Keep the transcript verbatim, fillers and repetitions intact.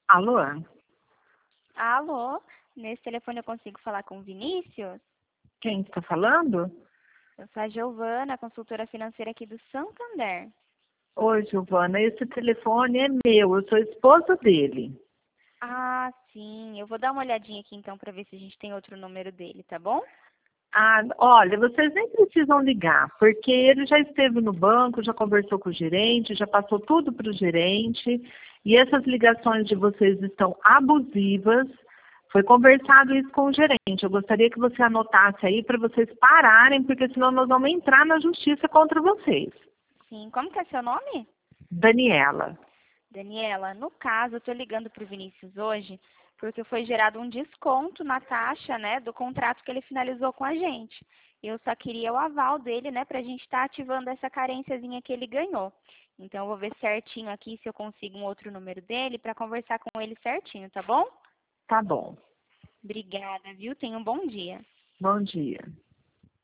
Alô? Alô, nesse telefone eu consigo falar com o Vinícius? Quem está falando? Eu sou a Giovana, consultora financeira aqui do Santander. Oi, Giovana, esse telefone é meu, eu sou esposa dele. Ah, sim. Eu vou dar uma olhadinha aqui então para ver se a gente tem outro número dele, tá bom? Ah, olha, vocês nem precisam ligar, porque ele já esteve no banco, já conversou com o gerente, já passou tudo para o gerente, e essas ligações de vocês estão abusivas. Foi conversado isso com o gerente. Eu gostaria que você anotasse aí para vocês pararem, porque senão nós vamos entrar na justiça contra vocês. Sim. Como que é seu nome? Daniela. Daniela, no caso, eu estou ligando para o Vinícius hoje porque foi gerado um desconto na taxa, né, do contrato que ele finalizou com a gente. Eu só queria o aval dele, né, para a gente estar ativando essa carênciazinha que ele ganhou. Então, eu vou ver certinho aqui se eu consigo um outro número dele para conversar com ele certinho, tá bom? Tá bom. Obrigada, viu? Tenha um bom dia. Bom dia.